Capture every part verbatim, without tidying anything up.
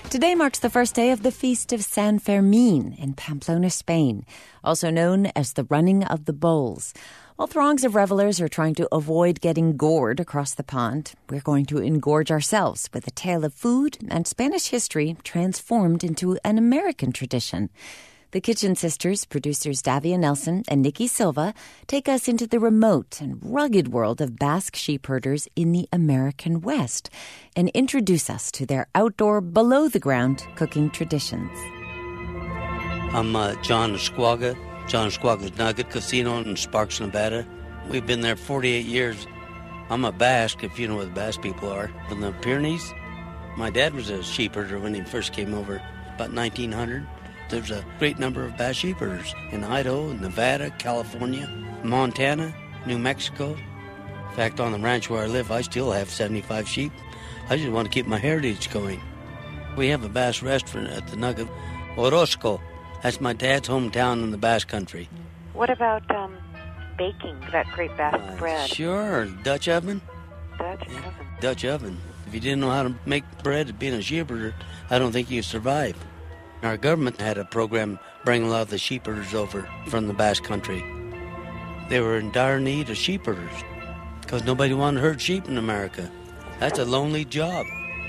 Today marks the first day of the Feast of San Fermin in Pamplona, Spain, also known as the Running of the Bulls. While throngs of revelers are trying to avoid getting gored across the pond, we're going to engorge ourselves with a tale of food and Spanish history transformed into an American tradition. The Kitchen Sisters, producers Davia Nelson and Nikki Silva, take us into the remote and rugged world of Basque sheep herders in the American West and introduce us to their outdoor, below-the-ground cooking traditions. I'm uh, John Esquaga, John Esquaga's Nugget Casino in Sparks, Nevada. We've been there forty-eight years. I'm a Basque, if you know where the Basque people are, from the Pyrenees. My dad was a sheep herder when he first came over, about nineteen hundred. There's a great number of Basque sheep herders in Idaho, Nevada, California, Montana, New Mexico. In fact, on the ranch where I live, I still have seventy-five sheep. I just want to keep my heritage going. We have a Basque restaurant at the Nugget, Orozco. That's my dad's hometown in the Basque country. What about um, baking that great Basque uh, bread? Sure, Dutch oven. Dutch yeah. oven. Dutch oven. If you didn't know how to make bread being a sheep herder, I don't think you'd survive. Our government had a program bringing a lot of the sheep herders over from the Basque country. They were in dire need of sheep herders because nobody wanted to herd sheep in America. That's a lonely job.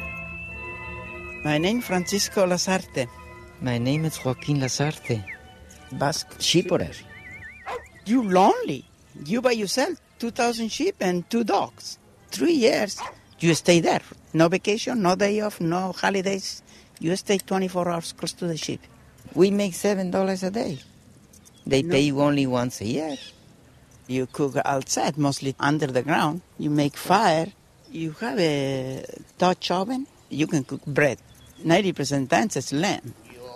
My name Francisco Lasarte. My name is Joaquin Lasarte. Basque sheep herder. You lonely. You by yourself. Two thousand sheep and two dogs. Three years. You stay there. No vacation, no day off, no holidays. You stay twenty-four hours close to the sheep. We make seven dollars a day. They no. pay you only once a year. You cook outside, mostly under the ground. You make fire. You have a Dutch oven. You can cook bread. ninety percent times it's lamb.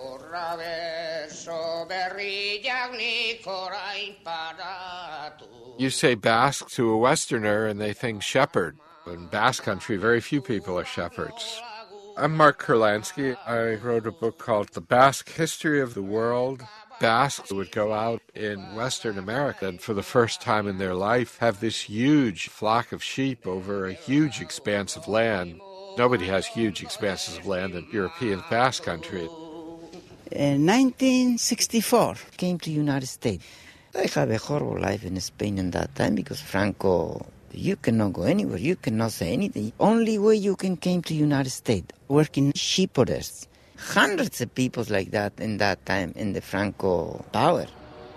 You say Basque to a Westerner and they think shepherd. In Basque country, very few people are shepherds. I'm Mark Kurlansky. I wrote a book called The Basque History of the World. Basques would go out in Western America and for the first time in their life have this huge flock of sheep over a huge expanse of land. Nobody has huge expanses of land in European Basque country. In nineteen sixty-four, came to United States. I have a horrible life in Spain in that time because Franco... You cannot go anywhere. You cannot say anything. Only way you can came to United States, working sheep herders. Hundreds of people like that in that time in the Franco power.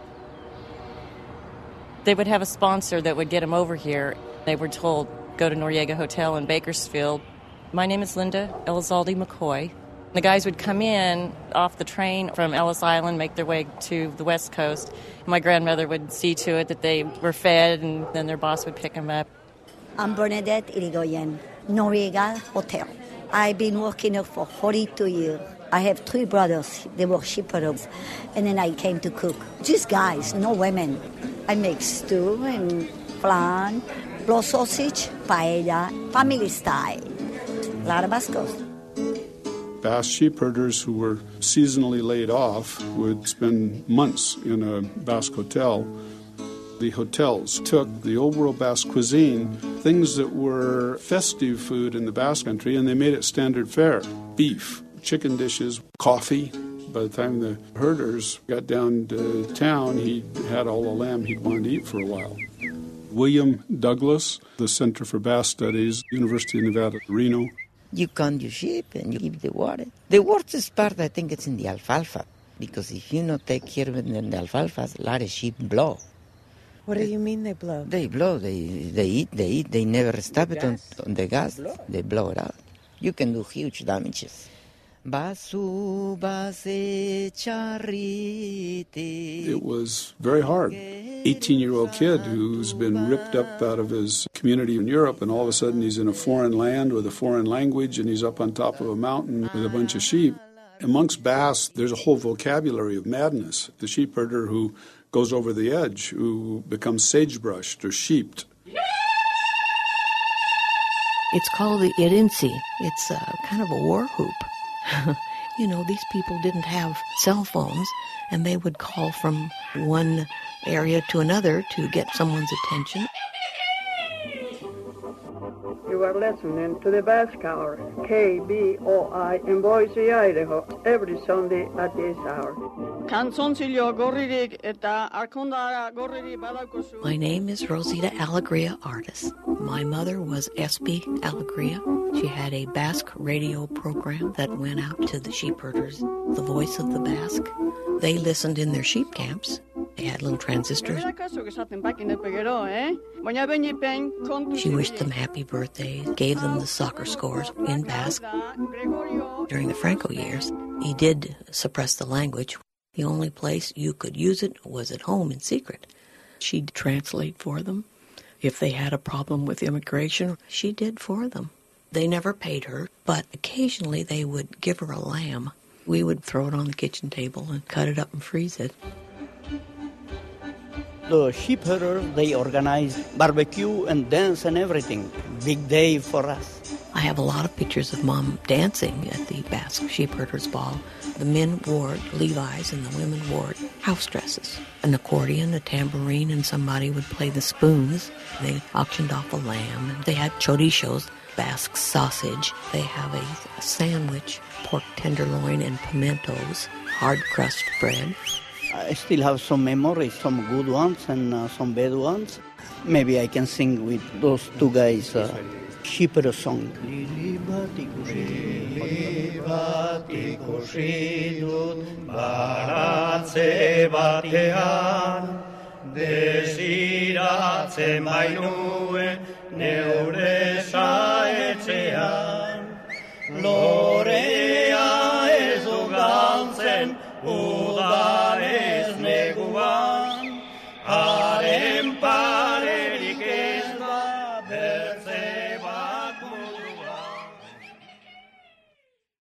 They would have a sponsor that would get them over here. They were told, go to Noriega Hotel in Bakersfield. My name is Linda Elizalde McCoy. The guys would come in off the train from Ellis Island, make their way to the West Coast. My grandmother would see to it that they were fed, and then their boss would pick them up. I'm Bernadette Irigoyen, Noriega Hotel. I've been working here for forty-two years. I have three brothers. They were shepherders. And then I came to cook. Just guys, no women. I make stew and flan, blow sausage, paella, family style. A lot of Bascos. Basque sheep herders who were seasonally laid off would spend months in a Basque hotel. The hotels took the old world Basque cuisine, things that were festive food in the Basque country, and they made it standard fare. Beef, chicken dishes, coffee. By the time the herders got down to town, he had all the lamb he'd wanted to eat for a while. William Douglas, the Center for Basque Studies, University of Nevada, Reno. You count your sheep and you give the water. The worst part, I think, it's in the alfalfa. Because if you not take care of it in the alfalfa, a lot of sheep blow. What do you mean they blow? They blow. They they eat. They eat. They never stop it on, on the gas. Blow. They blow it out. You can do huge damages. It was very hard. eighteen-year-old kid who's been ripped up out of his community in Europe, and all of a sudden he's in a foreign land with a foreign language, and he's up on top of a mountain with a bunch of sheep. Amongst Basques, there's a whole vocabulary of madness. The sheep herder who goes over the edge, who becomes sagebrushed or sheeped. It's called the irinsi. It's a, kind of a war hoop. You know, these people didn't have cell phones, and they would call from one area to another to get someone's attention. You are listening to the Basque Hour, K B O I in Boise, Idaho, every Sunday at this hour. My name is Rosita Alegria Artis. My mother was Espi Alegria. She had a Basque radio program that went out to the sheep herders, the voice of the Basque. They listened in their sheep camps. They had little transistors. She wished them happy birthdays, gave them the soccer scores in Basque. During the Franco years, he did suppress the language. The only place you could use it was at home in secret. She'd translate for them. If they had a problem with immigration, she did for them. They never paid her, but occasionally they would give her a lamb. We would throw it on the kitchen table and cut it up and freeze it. The sheep herders, they organize barbecue and dance and everything. Big day for us. I have a lot of pictures of Mom dancing at the Basque Sheep Herders Ball. The men wore Levi's and the women wore house dresses. An accordion, a tambourine, and somebody would play the spoons. They auctioned off a lamb. They had chorichos, Basque sausage. They have a, a sandwich, pork tenderloin and pimentos, hard crust bread. I still have some memories, some good ones and uh, some bad ones. Maybe I can sing with those two guys a uh, shepherd song. Lorea ez du galtzen, uda